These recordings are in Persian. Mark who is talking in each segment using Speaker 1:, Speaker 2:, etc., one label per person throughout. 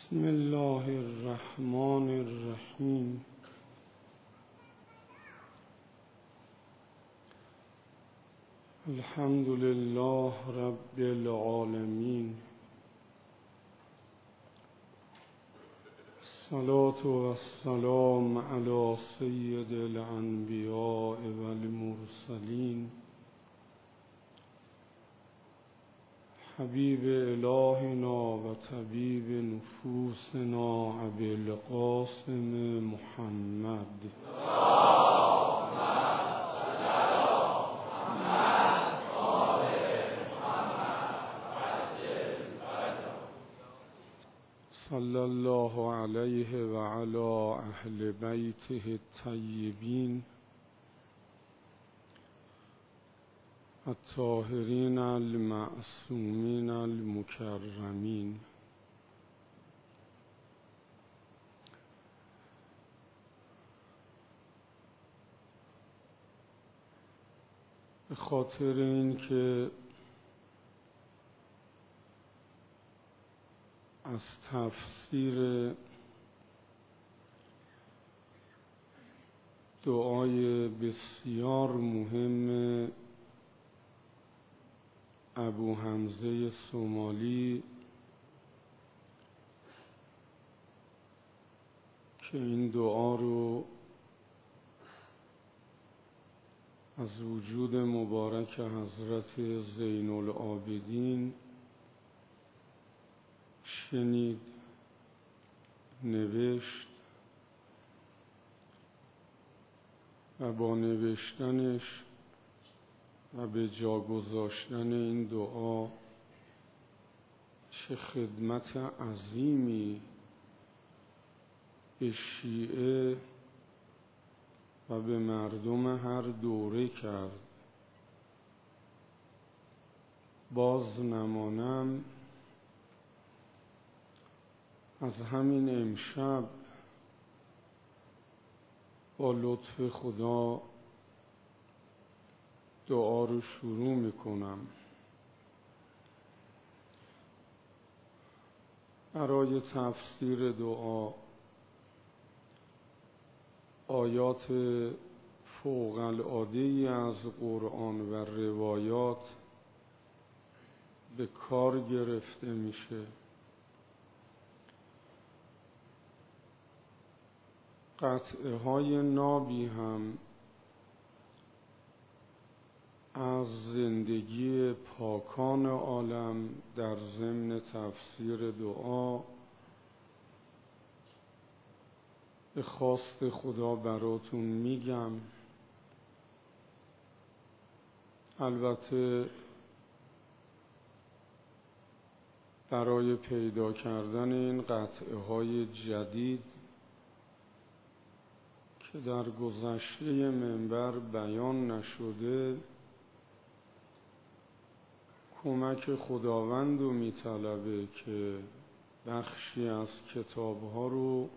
Speaker 1: بسم الله الرحمن الرحیم. الحمد لله رب العالمین. الصلاة والسلام علی سید الانبیاء والمرسلین حبیب الهنا و طبیب نفوسنا ابی القاسم محمد صلی الله علیه و علی اهل بیته الطیبین الطاهرین المعصومین المکرمین. به خاطر این که از تفسیر دعای بسیار مهم ابو حمزه صومالی که این دعا رو از وجود مبارک حضرت زین العابدین شنید، نوشت و با نوشتنش و به جا گذاشتن این دعا چه خدمت عظیمی به شیعه و به مردم هر دوره کرد. باز نمانم از همین امشب با لطف خدا دعا رو شروع میکنم. برای تفسیر دعا آیات فوق العاده از قرآن و روایات به کار گرفته میشه. قطعه های نابی هم از زندگی پاکان عالم در ضمن تفسیر دعا به خواست خدا براتون میگم. البته برای پیدا کردن این قطعه های جدید که در گذشته منبر بیان نشده کمک خداوند رو میطلبه که بخشی از کتاب‌ها رو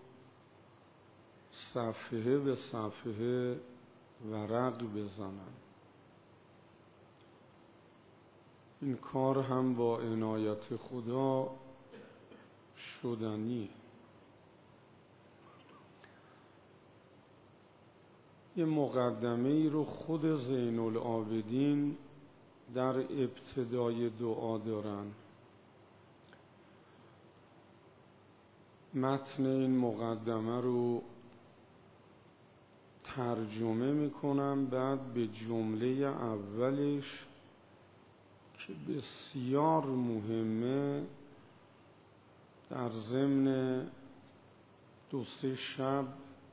Speaker 1: صفحه به صفحه ورق بزنن. این کار هم با عنایت خدا شدنی. یه مقدمه ای رو خود زین العابدین در ابتدای دعا دارن. متن این مقدمه رو ترجمه میکنم، بعد به جمله اولش که بسیار مهمه در ضمن 2-3 شب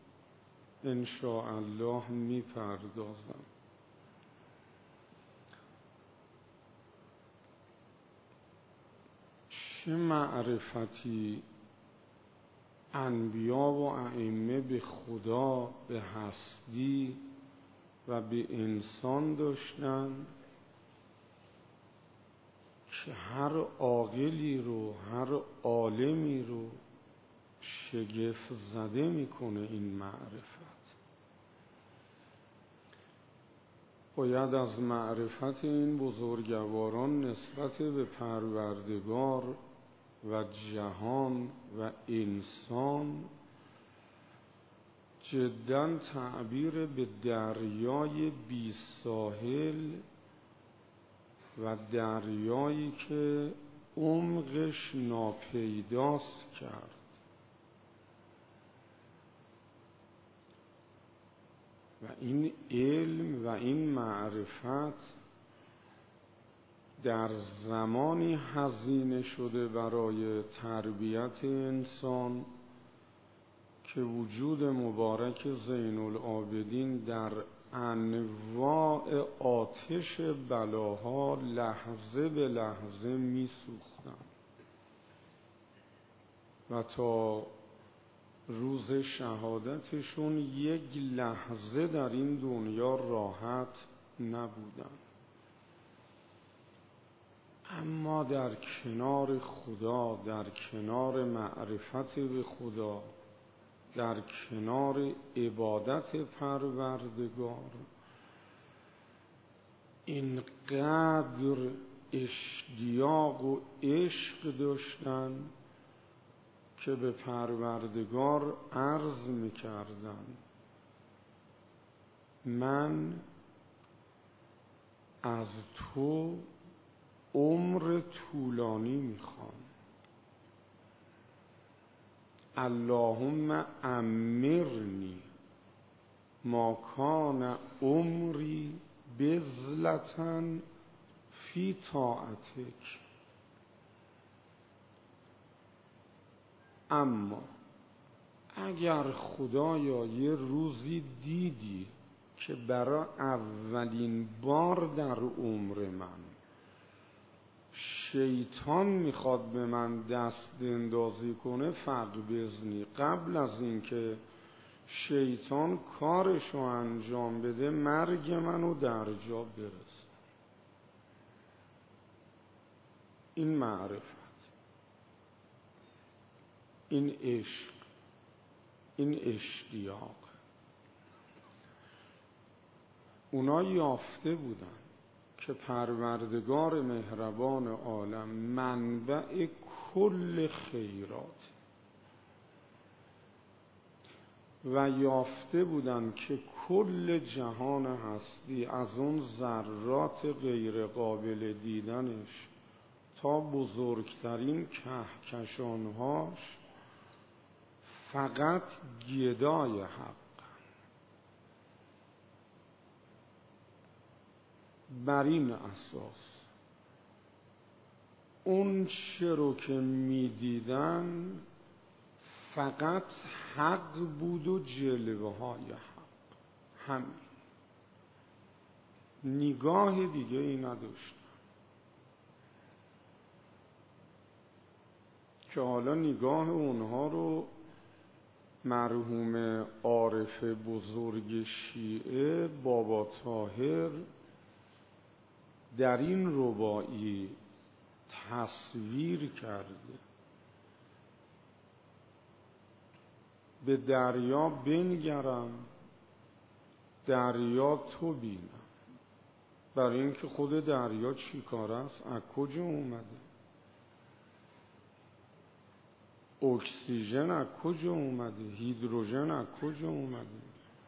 Speaker 1: انشاءالله میپردازم. چه معرفتی انبیا و ائمه به خدا، به هستی و به انسان داشتن که هر عاقلی رو، هر عالمی رو شگفت زده میکنه. این معرفت باید از معرفت این بزرگواران نسبت به پروردگار و جهان و انسان جداً تعبیر به دریای بی ساحل و دریایی که عمقش ناپیداست کرد. و این علم و این معرفت در زمانی هزینه شده برای تربیت انسان که وجود مبارک زین العابدین در انواع آتش بلاها لحظه به لحظه می سوختند و تا روز شهادتشون یک لحظه در این دنیا راحت نبودند. اما در کنار خدا، در کنار معرفت به خدا، در کنار عبادت پروردگار اینقدر اشتیاق و عشق داشتن که به پروردگار عرض می‌کردن من از تو عمر طولانی میخوام. اللهم امرنی ما کان عمری بذلة فی طاعتک. اما اگر خدایا یه روزی دیدی که برای اولین بار در عمر من شیطان میخواد به من دست اندازی کنه فقبضنی، قبل از اینکه شیطان کارشو انجام بده مرگ منو در جا برسه. این معرفت، این عشق، این اشتیاق اونا یافته بودن که پروردگار مهربان عالم منبع کل خیرات و یافته بودن که کل جهان هستی از اون ذرات غیر قابل دیدنش تا بزرگترین کهکشانهاش فقط گدای حق. بر این اساس اون چه رو که می دیدن فقط حق بود و جلوه های حق، همین، نگاه دیگه ای نداشتن. که حالا نگاه اونها رو مرحوم عارف بزرگ شیعه بابا طاهر در این رباعی تصویر کرده. به دریا بنگرم دریا تو بینم. برای اینکه خود دریا چی کار است؟ از کجا اومده؟ اکسیژن از کجا اومده؟ هیدروژن از کجا اومده؟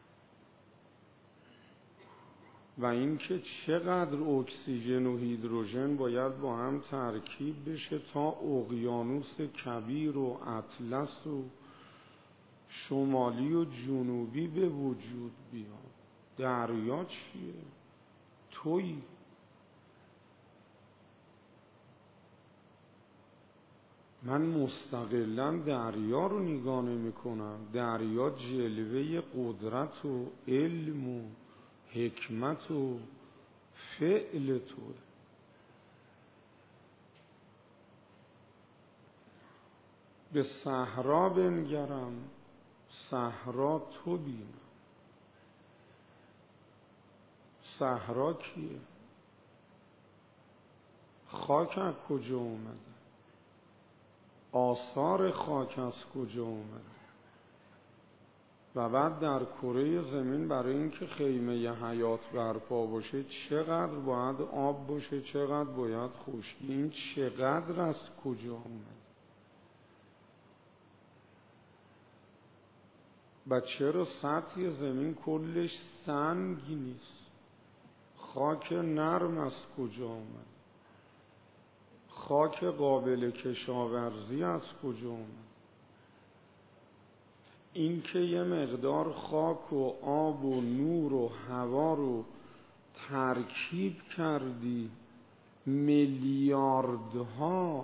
Speaker 1: و اینکه چقدر اکسیژن و هیدروژن باید با هم ترکیب بشه تا اقیانوس کبیر و اطلس و شمالی و جنوبی به وجود بیاد. دریا چیه؟ تویی. من مستقلاً دریا رو نگاه نمی کنم. دریا جلوه قدرت و علم و حکمت و فعل توه. به صحرا بنگرم صحرا تو بینم. صحرا کیه؟ خاک از کجا اومده؟ آثار خاک از کجا اومده؟ و بعد در کره زمین برای اینکه خیمه حیات برپا باشه چقدر باید آب باشه، چقدر باید خشکی، این چقدر از کجا اومده؟ و چرا سطح زمین کلش سنگ نیست؟ خاک نرم از کجا آمد؟ خاک قابل کشاورزی از کجا آمد؟ این که یه مقدار خاک و آب و نور و هوا رو ترکیب کردی، میلیاردها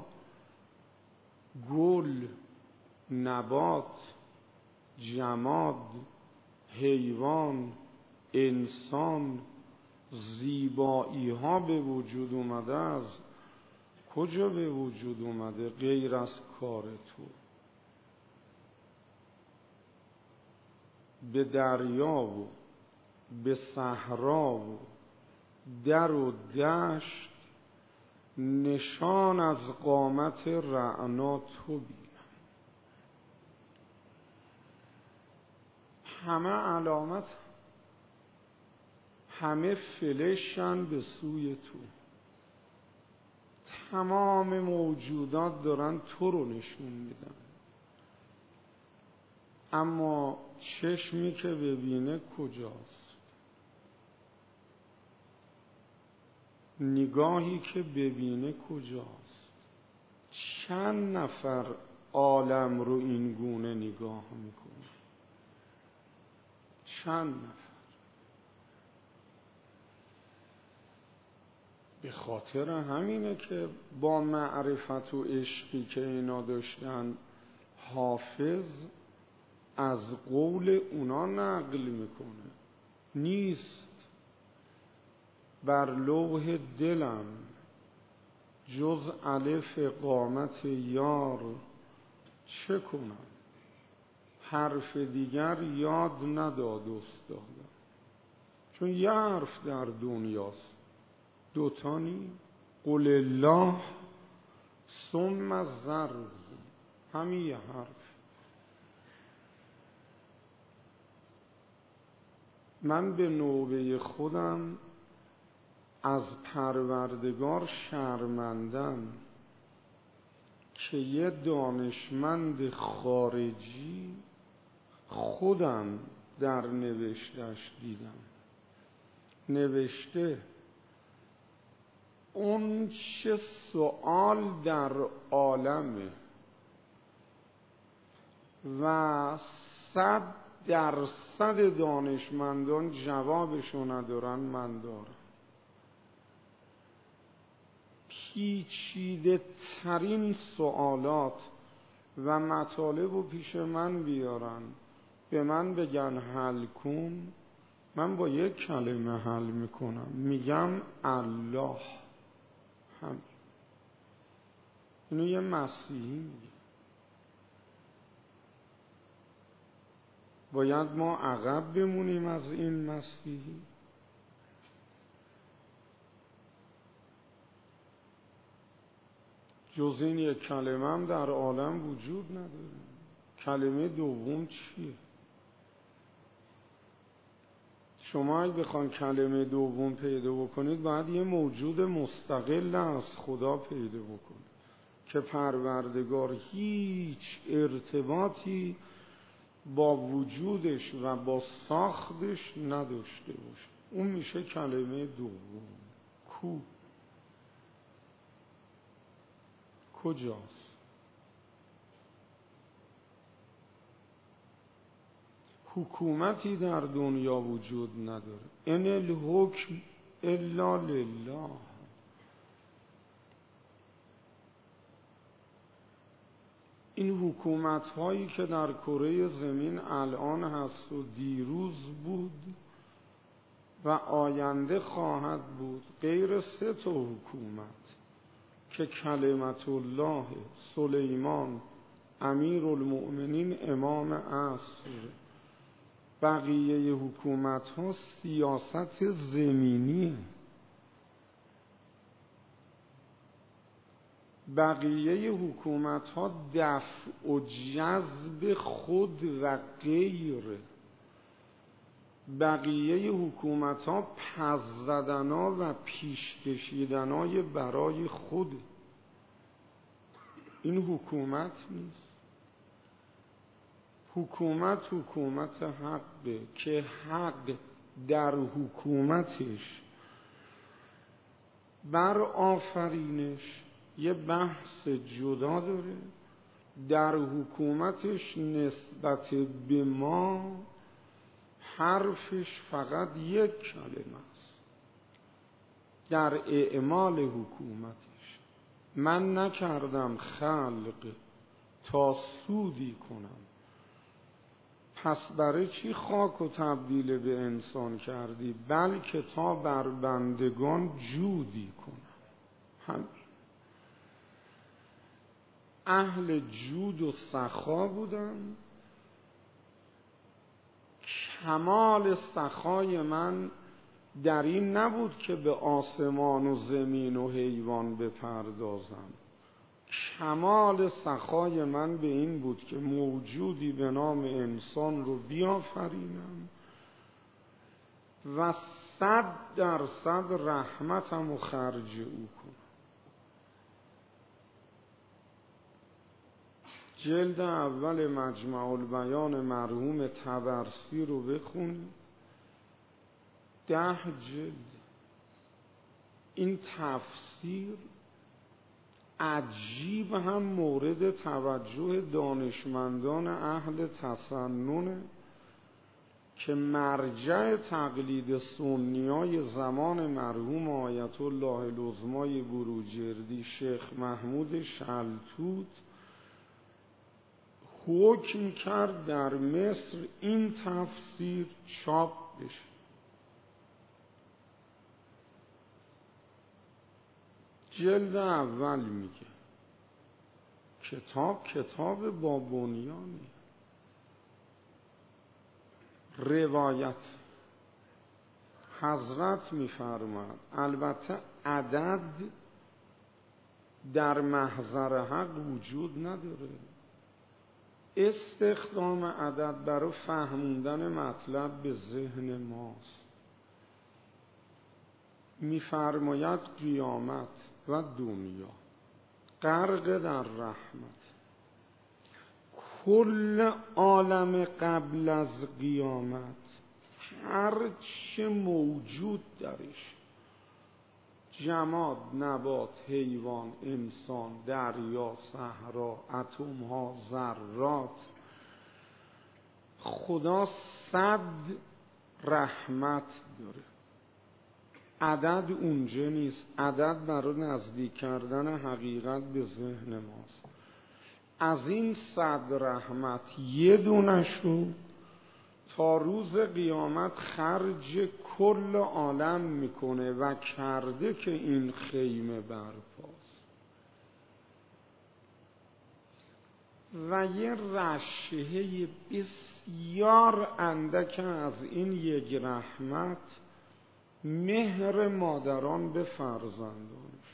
Speaker 1: گل، نبات، جماد، حیوان، انسان، زیبایی ها به وجود اومده. از کجا به وجود اومده غیر از کار تو؟ به دریا و به صحرا و در و دشت نشان از قامت رعنا تو بینم. همه علامت، همه فلشن به سوی تو. تمام موجودات دارن تو رو نشون میدن، اما چشمی که ببینه کجاست؟ نگاهی که ببینه کجاست؟ چند نفر عالم رو این گونه نگاه میکنه؟ چند نفر؟ به خاطر همینه که با معرفت و عشقی که اینا داشتن، حافظ از قول اونا نقل میکنه. نیست بر لوح دلم جز الف قامت یار، چه کنم حرف دیگر یاد نداد استادم. چون یه حرف در دنیاست، دوتا نی. قل الله ثم الذر، همین یه حرف. من به نوبه خودم از پروردگار شرمندم که یه دانشمند خارجی خودم در نوشتش دیدم. نوشته اون چه سوال در عالمه و 100% دانشمندان جوابشو ندارن، من دارم. پیچیده ترین سوالات و مطالب رو پیش من بیارن، به من بگن حل کن، من با یک کلمه حل میکنم، میگم الله. همین. اینو یه مسیحی میگه. باید ما عقب بمونیم از این مسیحی؟ جز این یک کلمه هم در عالم وجود نداره. کلمه دوم چیه؟ شما اگه بخوان کلمه دوم پیدا بکنید باید یه موجود مستقل از خدا پیدا بکنید که پروردگار هیچ ارتباطی با وجودش و با ساختش نداشته باشه. اون میشه کلمه دوم. کجاست؟ حکومتی در دنیا وجود نداره. ان الحکم الا لله. این حکومت هایی که در کره زمین الان هست و دیروز بود و آینده خواهد بود، غیر 3 حکومت که کلمت الله، سلیمان، امیر المؤمنین، امام عصر. بقیه حکومت ها سیاست زمینیه. بقیه حکومت ها دفع و جذب خود و غیر. بقیه حکومت ها پس زدن ها و پیش کشیدن های برای خود. این حکومت نیست. حکومت حقه که حق در حکومتش بر آفرینش یه بحث جدا داره، در حکومتش نسبت به ما حرفش فقط یک کلمه است. در اعمال حکومتش من نکردم خلق تا سودی کنم، پس برای چی خاک و تبدیل به انسان کردی؟ بلکه تا بر بندگان جودی کنم. همین. اهل جود و سخا بودن. کمال سخای من در این نبود که به آسمان و زمین و حیوان بپردازم. کمال سخای من به این بود که موجودی به نام انسان رو بیافرینم و 100% رحمتم و خرج او کنم. جلد اول مجمع البیان مرحوم طبرسی رو بخونید، 10 جلد. این تفسیر عجیب هم مورد توجه دانشمندان اهل تسننه که مرجع تقلید سنیای زمان مرحوم آیت الله العظمای بروجردی شیخ محمود شلتوت حکم کرد در مصر این تفسیر چاپ بشه. جلد اول میگه کتاب با بنیانی. روایت حضرت میفرماد البته عدد در محضر حق وجود نداره، استخدام عدد برای فهموندن مطلب به ذهن ماست. میفرماید قیامت و دنیا غرق در رحمت. کل عالم قبل از قیامت هر چه موجود درش، جماد، نبات، حیوان، انسان، دریا، صحرا، اتم ها، ذرات، خدا 100 رحمت داره. عدد اونجا نیست. عدد برای نزدیک کردن حقیقت به ذهن ماست. از این 100 رحمت یه دونش رو تا روز قیامت خرج کل عالم میکنه و کرده که این خیمه برپاست. و یه رشحه بسیار اندک از این یک رحمت مهر مادران به فرزندانش.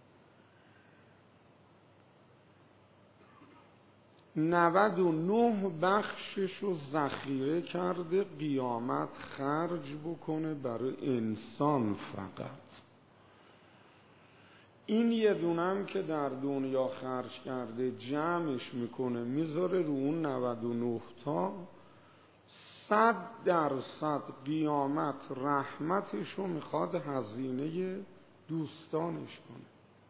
Speaker 1: 99 بخشش رو ذخیره کرده قیامت خرج بکنه برای انسان فقط. این یه دونم که در دنیا خرج کرده جمعش میکنه میذاره رو اون 99 تا 100% قیامت رحمتش رو میخواد هزینه دوستانش کنه،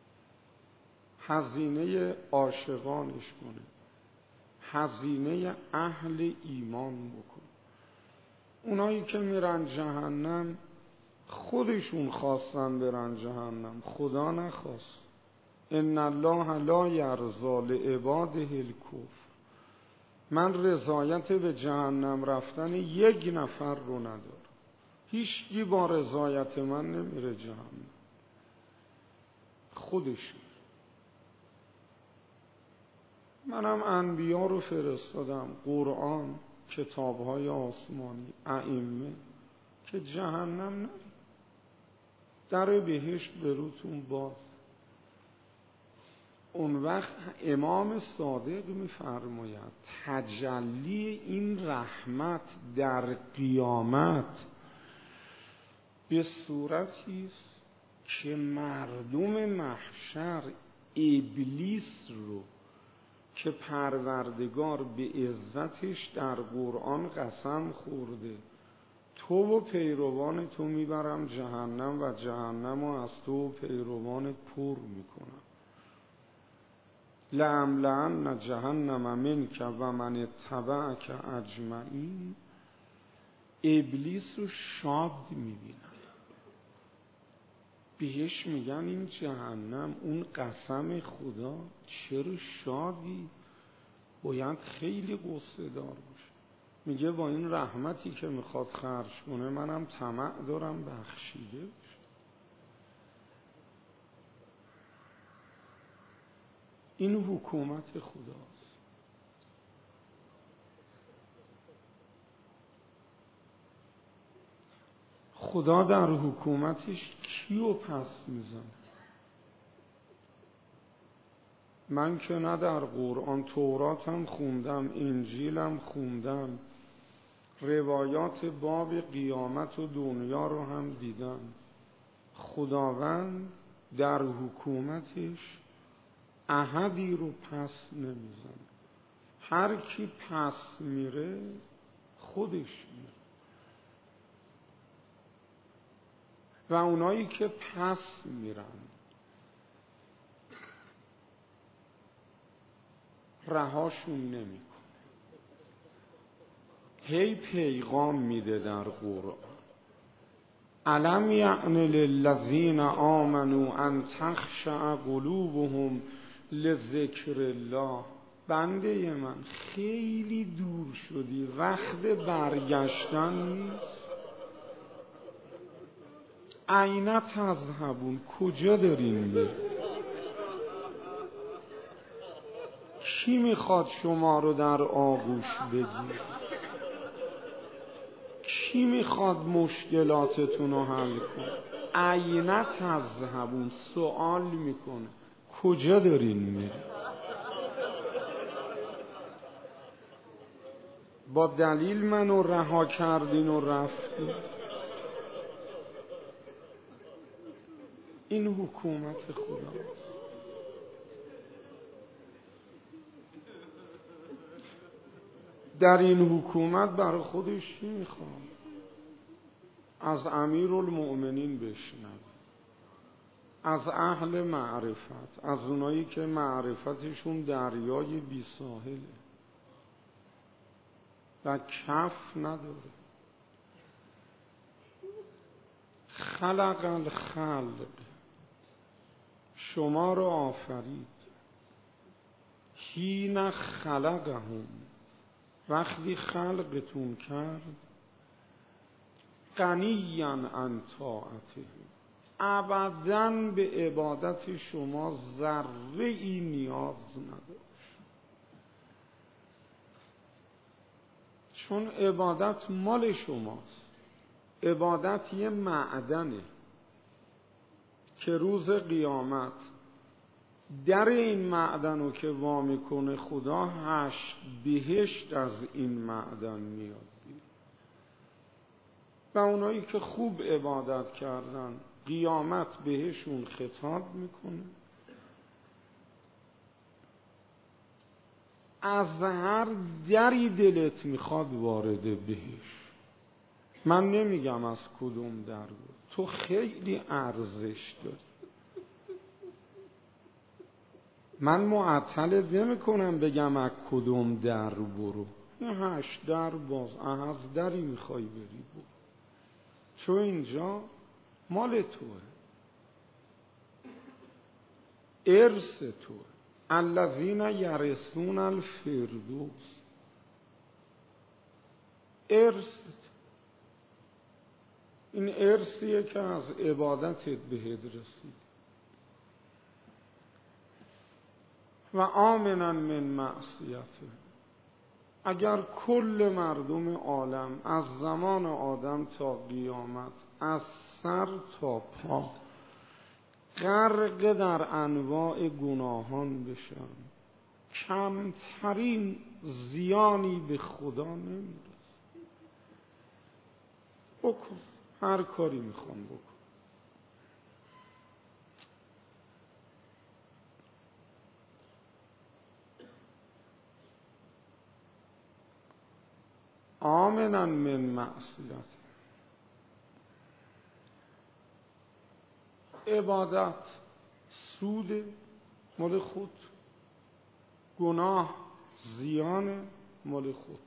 Speaker 1: هزینه عاشقانش کنه، هزینه اهل ایمان بکنه. اونایی که میرن جهنم خودشون خواستن برن جهنم، خدا نخواست. ان الله لا یرضی لعباده الکفر. من رضایت به جهنم رفتن یک نفر رو ندارم. هیچکی با رضایت من نمیره جهنم، خودشون. منم انبیا رو فرستادم، قرآن، کتاب‌های آسمانی، ائمه، که جهنم نرید، در بهشت به روتون باز. اون وقت امام صادق می‌فرماید تجلی این رحمت در قیامت به صورتی است که مردم محشر ابلیس رو که پروردگار به عزتش در قرآن قسم خورده تو و پیروان تو میبرم جهنم و جهنم رو از تو و پیروان پر میکنم. لأملأن جهنم منک و من اتبعک اجمعین. ابلیس رو شاد میبینن، بهش میگن این جهنم اون قسم خدا، چرا شادی؟ باید خیلی غصه دار باشه. میگه با این رحمتی که میخواد خرج کنه منم طمع دارم بخشیده بشه. این حکومت خداست. خدا در حکومتش کیو پس میزنه؟ من که نه در قرآن، توراتم خوندم، انجیلم خوندم، روایات باب قیامت و دنیا رو هم دیدم. خداوند در حکومتش احدی رو پس نمیزنه. هر کی پس میره خودش میره و اونایی که پس میرن رهاشون نمیکنه. هی پیغام میده در قرآن: الم یعن للذین آمنوا ان تخشع قلوبهم لذکر الله. بنده من خیلی دور شدی، وقت برگشتن نیست. این تذهبون، کجا دارین میرین؟ کی میخواد شما رو در آغوش بگیر؟ کی میخواد مشکلاتتون رو حل کنه؟ این تذهبون، سوال میکنه کجا دارین میرین؟ با دلیل منو رها کردین و رفتین. این حکومت خداست. در این حکومت برای خودش چی میخواد؟ از امیرالمؤمنین بشنوه، از اهل معرفت، از اونایی که معرفتشون دریای بی ساحله و کف نداره. خلق الخلق، شما رو آفرید. حین خلقهم، وقتی خلقتون کرد. غنیا عن طاعته، ابداً به عبادت شما ذره ای نیاز نداشت. چون عبادت مال شماست. عبادت یه معدنه که روز قیامت در این معدن رو که وا میکنه خدا 8 بهشت از این معدن میاد و اونایی که خوب عبادت کردن قیامت بهشون خطاب میکنه. از هر دری دلت میخواد وارد بهش. من نمیگم از کدوم در بود، تو خیلی ارزش داری. من معطلت نمی کنم بگم از کدوم در برو. این 8 در باز، از دری میخوای بری برو، چون اینجا مال توه، ارث توه. الذین یرثون الفردوس، ارث. این ارثیه که از عبادتت بهت رسید. و آمنا من معصیته. اگر کل مردم عالم از زمان آدم تا قیامت از سر تا پا غرق در انواع گناهان بشن، کمترین زیانی به خدا نمیرسه. بکن هر کاری میخوام بکن. آمنا من معصیت. عبادت سود مال خود، گناه زیان مال خود.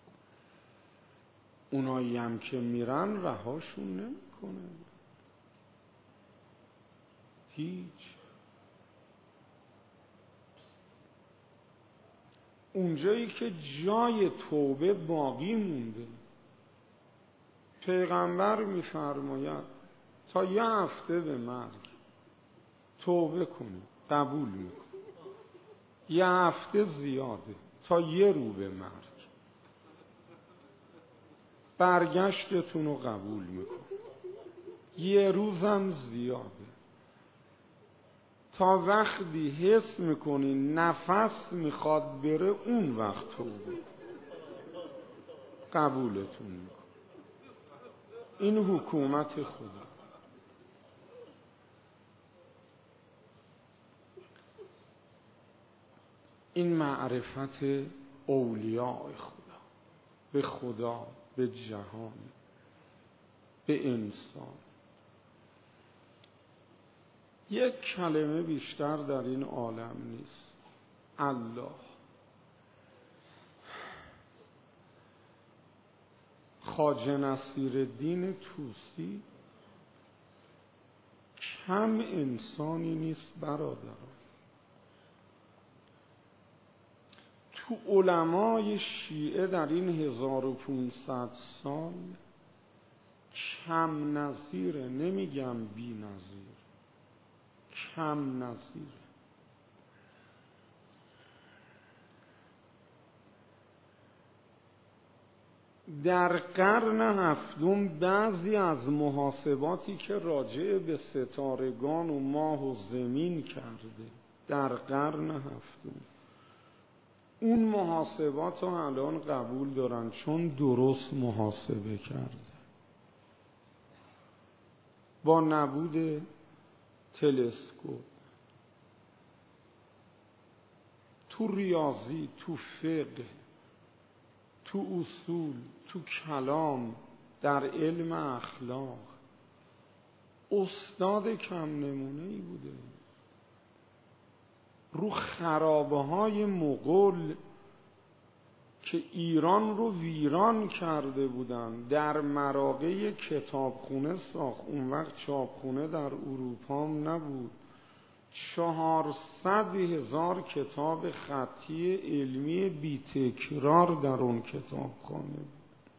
Speaker 1: اونایی هم که میرن رهاشون نمیکنه هیچ. اونجایی که جای توبه باقی مونده، پیغمبر میفرماید تا یه هفته به مرگ توبه کنی قبول میکن. یه هفته زیاده تا یه رو به مرگ، برگشتتون رو قبول میکن. یه روزم زیاده تا وقتی حس میکنی نفس میخواد بره، اون وقت توبه قبولتون میکن. این حکومت خدا. این معرفت اولیاء خدا به خدا، به جهان، به انسان. یک کلمه بیشتر در این عالم نیست. الله. خواجه نصیرالدین طوسی کم انسانی نیست برادران. تو علمای شیعه در این 1500 سال کم نظیره، نمیگم بی نظیر، کم نظیره. در قرن هفتم بعضی از محاسباتی که راجع به ستارگان و ماه و زمین کرده در قرن هفتم، اون محاسبات رو الان قبول دارن چون درست محاسبه کرده. با نبود تلسکوپ تو ریاضی، تو فقه، تو اصول، تو کلام، در علم اخلاق استاد کم نمونه‌ای بوده. رو خرابه های مغول که ایران رو ویران کرده بودن، در مراغه کتابخونه ساخت. اون وقت چاپخونه در اروپا هم نبود. 400,000 کتاب خطی علمی بی تکرار در اون کتابخانه بود.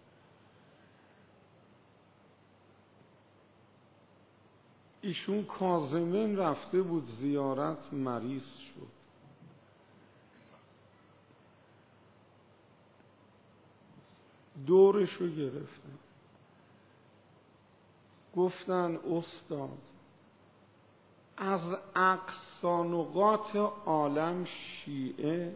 Speaker 1: ایشون کاظمین رفته بود زیارت، مریض شد. دورشو گرفتن، گفتن استاد از اقصا نقاط عالم شیعه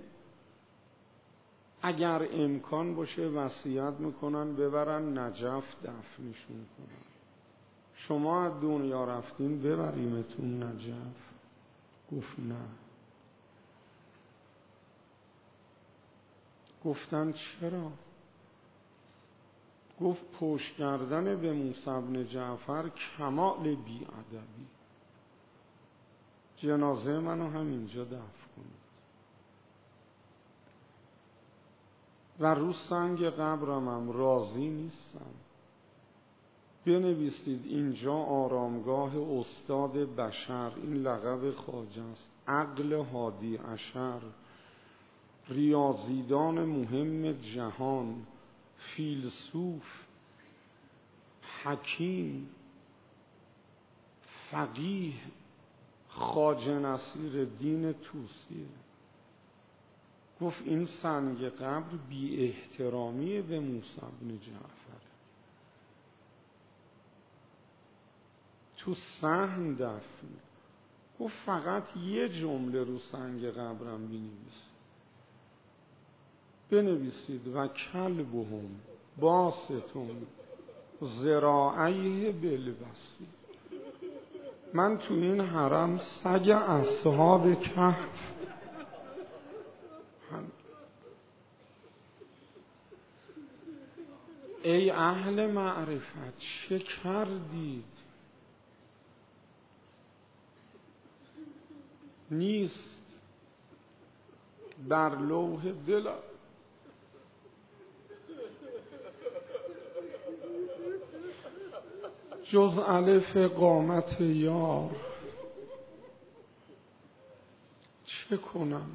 Speaker 1: اگر امکان باشه وصیت میکنن ببرن نجف دفنشون کنن. شما از دنیا رفتین ببریمتون نجف؟ گفت نه. گفتن چرا؟ گفت پشت کردن به موسی بن جعفر کمال بی‌ادبی. جنازه منو همینجا دفن کنید و رو سنگ قبرم هم راضی نیستم. بنویسید اینجا آرامگاه استاد بشر، این لقب خواجه است، عقل هادی عشر، ریاضیدان مهم جهان، فیلسوف، حکیم، فقیه، خواجه نصیرالدین طوسی. گفت این سنگ قبر بی احترامی به موسی بن جعفر. تو صحن دفن. گفت فقط یه جمله رو سنگ قبرم بنویسید و کلبهم باستون ذراعیه بالوصی. من تو این حرم سگ اصحاب کهف ای اهل معرفت چه کردید؟ نیست بر لوح دلم جز الف قامت یار. چه کنم؟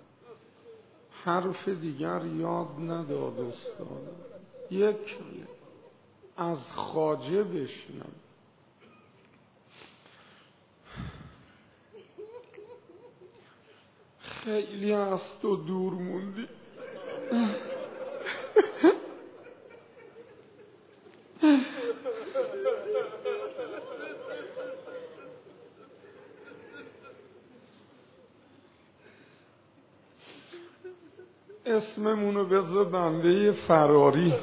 Speaker 1: حرف دیگر یاد نداد استادم. یک از خواجه بشنم. خیلی از تو دور موندی. اسممونو بذار بنده فراری.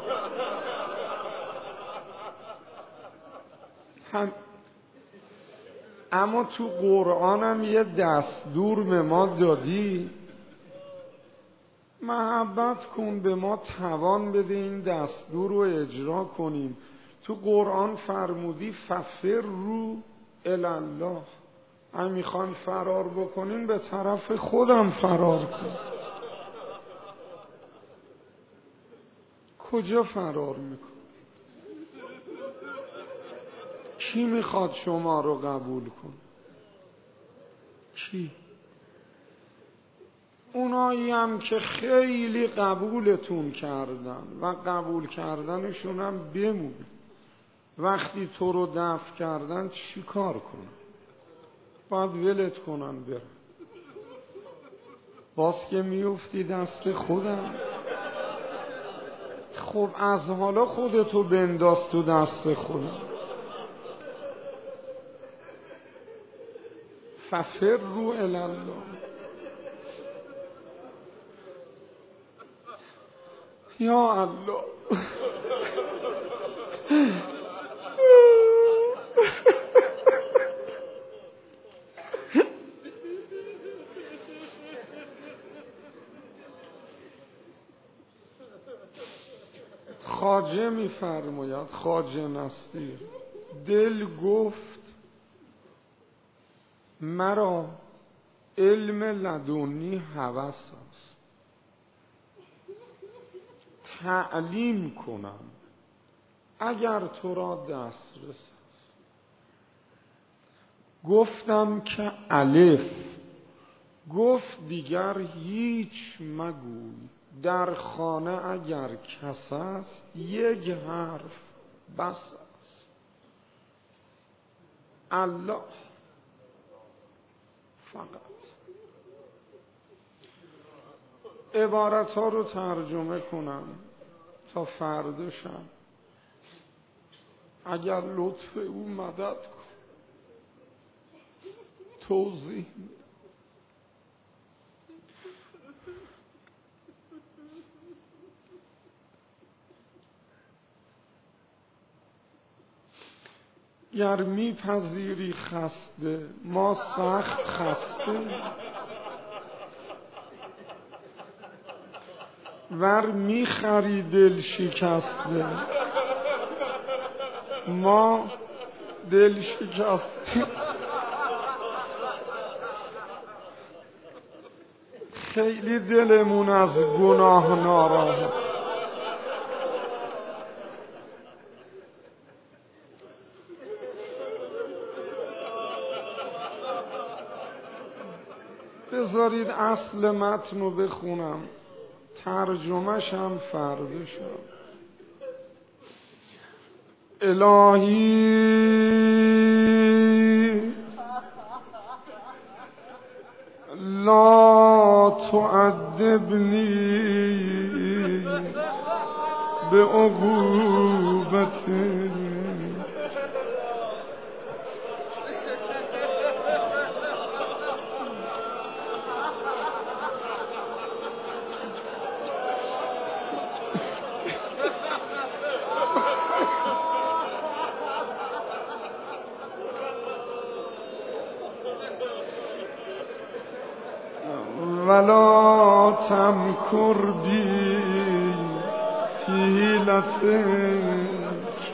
Speaker 1: اما تو قرآنم یه دستور به ما دادی، محبت کن، به ما توان بده این دستور رو اجرا کنیم. تو قرآن فرمودی ففروا الی الله. اگه میخوان فرار بکنین به طرف خودم فرار کن. کجا فرار میکن؟ کی میخواد شما رو قبول کن؟ کی؟ اونایی هم که خیلی قبولتون کردن و قبول کردنشون هم بمونه، وقتی تو رو دفع کردن چی کار کنن؟ باید ولت کنن برن. باز که میفتی دست خودم. خب از حالا خودتو بنداز تو دست خودم. ففروا الی الله. یا الله. خواجه میفرماید، خواجه نصیر، دل گفت مرا علم لدنی هوس است، تعلیم کنم اگر تو را دسترس است. گفتم که الف. گفت دیگر هیچ مگوی، در خانه اگر کس است یک حرف بس است. الله فقط. عبارت ها رو ترجمه کنم تا فردا شب. اگر لطف او مدد کن توضیح. گر میپذیری خسته ما سخت خسته، ور میخری دل شکسته ما دل شکسته. خیلی دلمون از گناه ناراحت. بذارید اصل متن رو بخونم، ترجمهش هم فردا شد. الهی لا تعذبنی بعقوبتی ولا تمکر بی حیلتك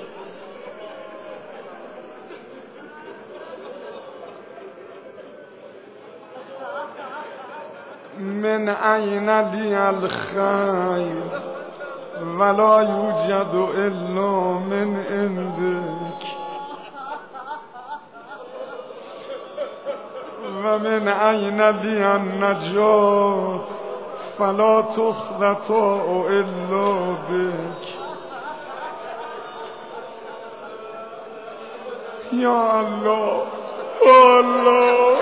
Speaker 1: من أين لي الخير ولا يوجد إلا من عندك ومن أين لي النجاة فلا تستطاع إلا بك يا الله الله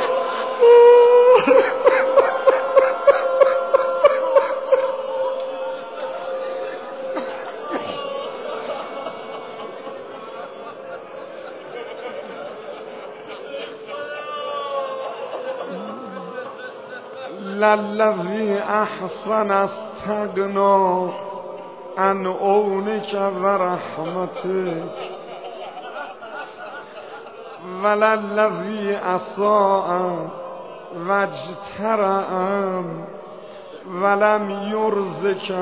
Speaker 1: للذي أحسن استغنى عن عونك ورحمتك وللذي أساء واجترأ ولم يرزك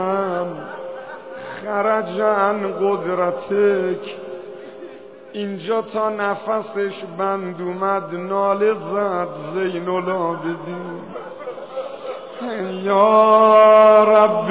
Speaker 1: خرج عن قدرتك. اینجا تا نفسش بند اومد ناله زد زین العابدین یا رب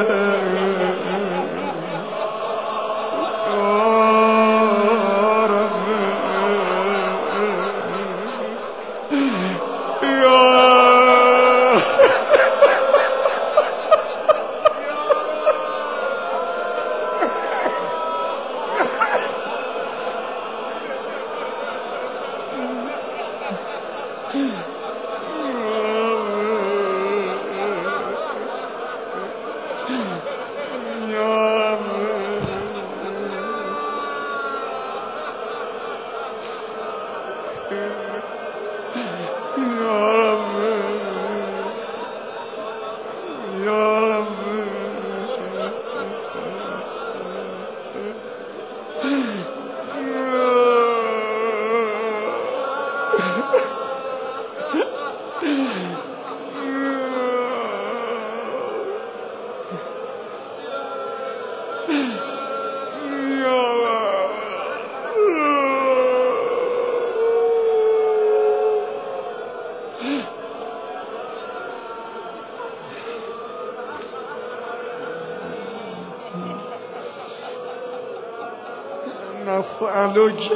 Speaker 1: نسألك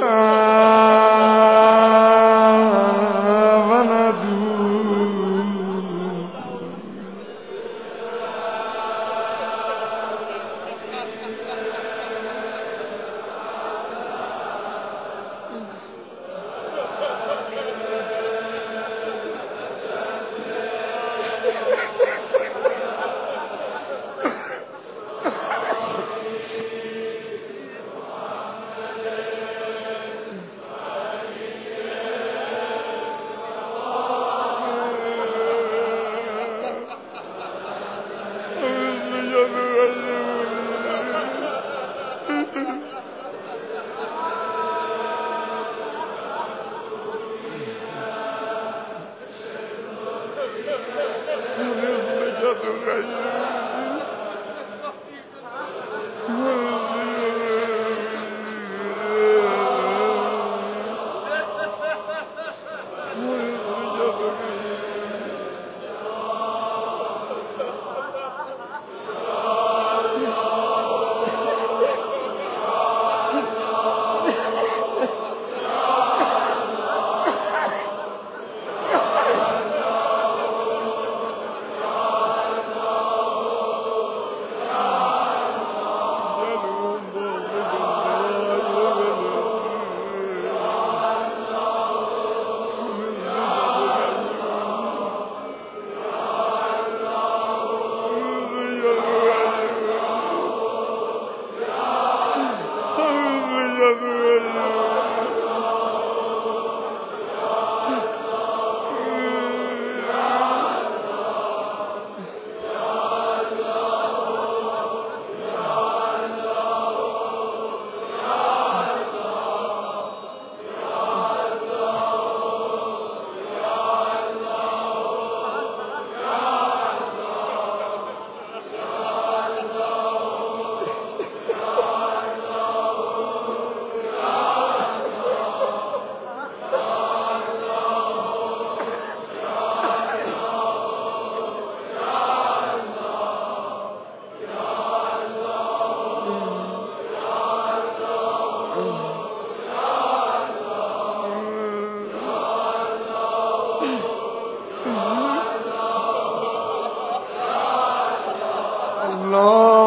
Speaker 1: وندعوك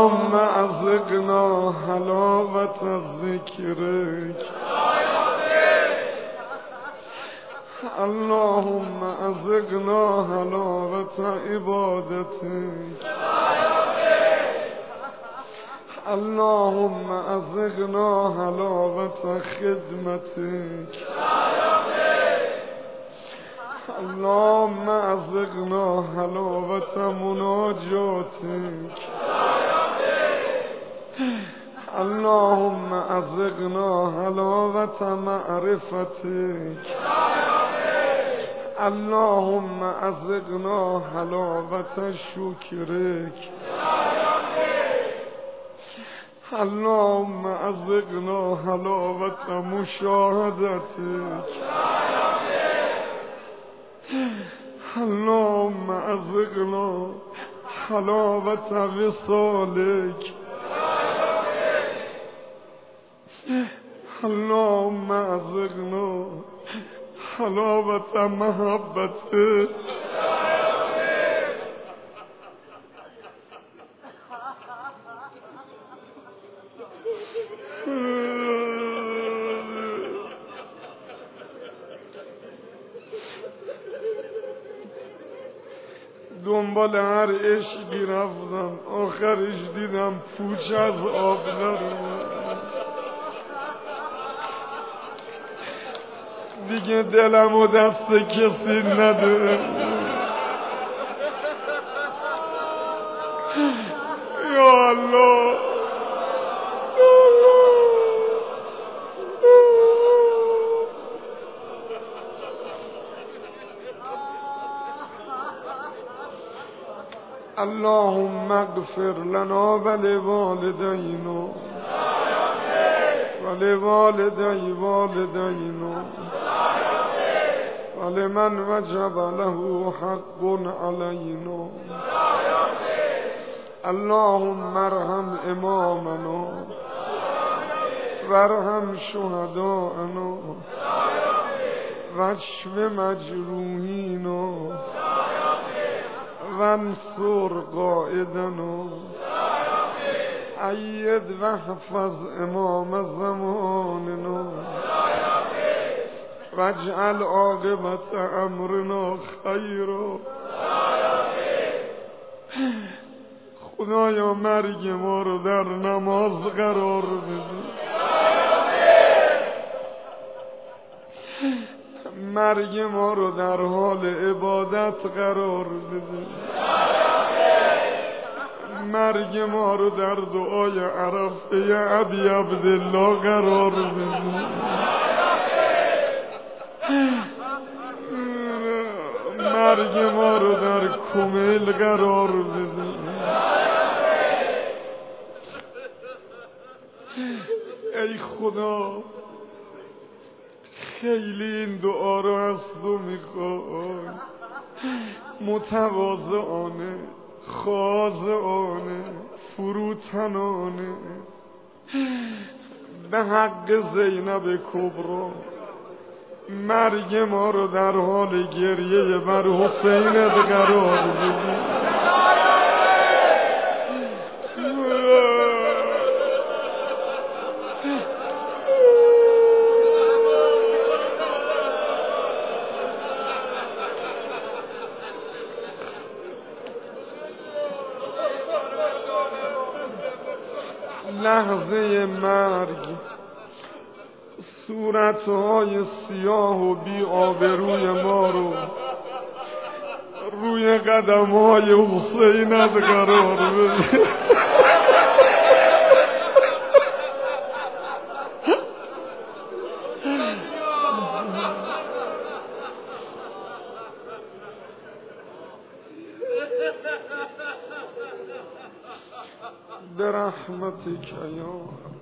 Speaker 1: اللهم اذقنا حلاوة ذکرک اللهم اذقنا حلاوة عبادتک اللهم اذقنا حلاوة خدمتک اللهم اذقنا حلاوة مناجاتک اللهم اذقنا حلاوة معرفتك اللهم اذقنا حلاوة شکرک اللهم اذقنا حلاوة مشاهدتك اللهم اذقنا حلاوة وصالك اللهم اذقنا حلاوة محبتك دنبال هر عشقی رفتم آخرش دیدم پوچ از آب نرم دیگه دلم و دست کسی نده یا الله اللهم اغفر لنا ولوالدينا ولوالدي والدينا ولمن وجب له حق علينا اللهم ارحم امامنا وارحم شهداءنا واشف مجروحینا وانصر قائدنا اید واحفظ امام زماننا واجعل عاقبت امرنا خیرا خدایا مرگ ما رو در نماز قرار بده مرگ ما رو در حال عبادت قرار بده مرگ ما رو در دعای عرفه ابی عبدالله قرار بده مرگ ما رو در کمیل قرار بده ای خدا خیلی این دعا رو از تو میخوای متواضعانه خاضعانه فروتنانه به حق زینب کبرا مرگ ما رو در حال گریه بر حسینت قرار بده لحظه مرگ صورتهای سیاه و بی آبروی ما رو روی قدمهای حسینت قرار بده برحمتك یا